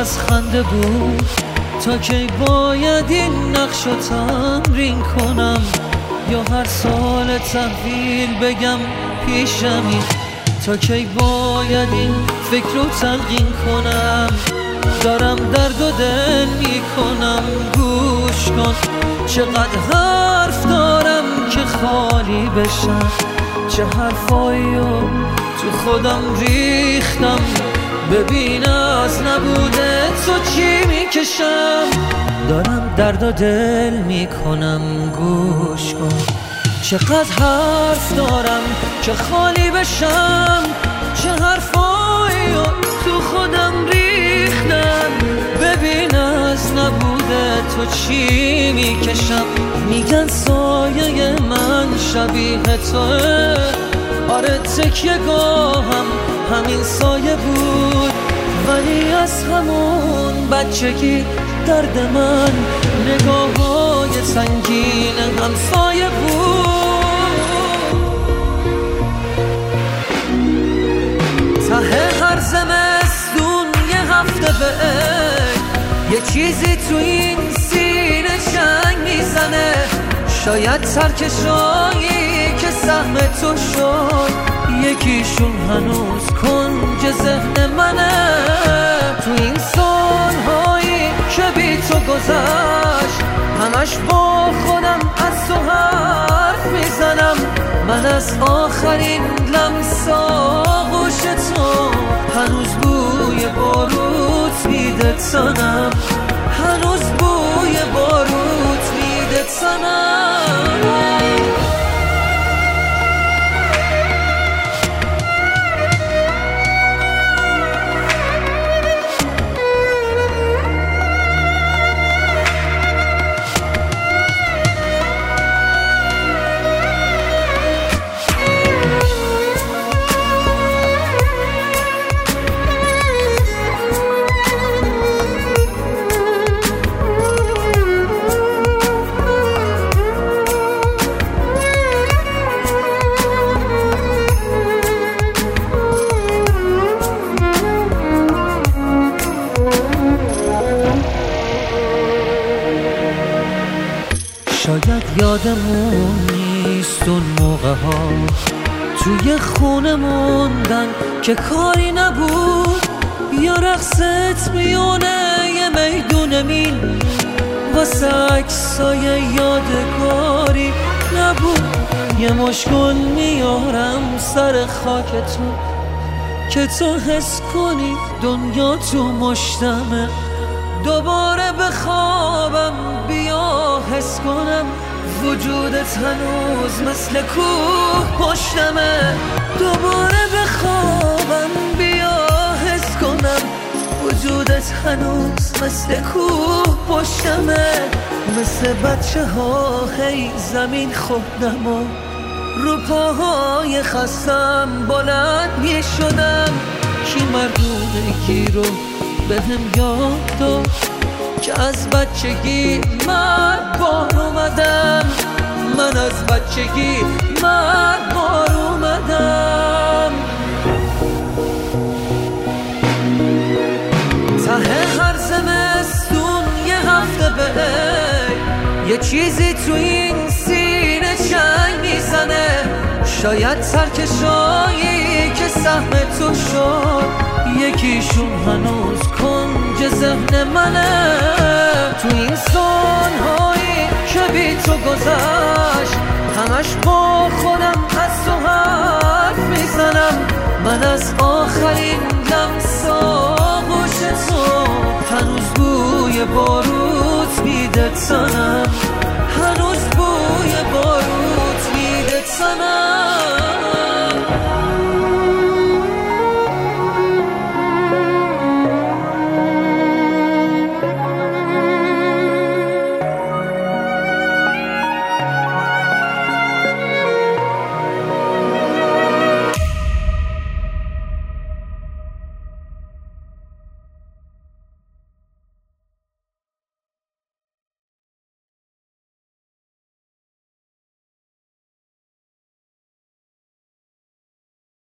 از خنده بود. تا کی باید این نقشو تمرین کنم، یا هر سال تحویل بگم پیشمی؟ تا کی باید این فکر رو تلقین کنم؟ دارم درد و دل میکنم، گوش کن. چقدر حرف دارم که خالی بشم، چه حرفایو تو خودم ریختم. ببین از نبوده تو چی میکشم. دارم درد و دل میکنم، گوش کن. چقدر حرف دارم که خالی بشم، چه حرفایو تو خودم ریختم. ببین از نبوده تو چی میکشم. میگن سایه من شبیه توه، آره تکیه گاهم همین سایه بود. ولی از همون بچگی درد من نگاه‌های سنگین همسایه بود. ته هر زمستون یه هفته یه چیزی تو این سینه چنگ میزنه. شاید سرکشایی که سهم تو شد، یکیشون هنوز کنج ذهن منه. تو این سالهایی که بی تو گذشت، همش با خودم از تو حرف میزنم. من از آخرین لمس آغوش تو هنوز بوی باروت میده تنم، هنوز بوی باروت میده تنم. شاید یادمون نیست اون موقع ها توی خونه موندن که کاری نبود، یا رقصت میونه یه میدون میل واسه عکسای یادگاری نبود. یه مشکل میارم سر خاک تو که تو حس کنی دنیا تو مشتمه. دوباره بخوابم بیا حس کنم وجودت هنوز مثل کوه پشتمه. دوباره بخوابم بیا حس کنم وجودت هنوز مثل کوه پشتمه. مثل بچه ها هی زمین خوردم و رو پاهای خستم بلند می شدم. کی مردونگی رو بهم یاد داد که از بچگی مرگبار اومدم. من از بچگی مرگبار اومدم. ته هر زمستون یه هفته یه چیزی تو این سینه چنگ میزنه. شاید سرکشایی که سهم تو شد، یکیشون هنوز کنج ذهن منه. تو این سالهایی که بی تو گذشت، همش با خودم از تو حرف میزنم. من از آخرین لمس آغوش تو هنوز بوی باروت میده تنم.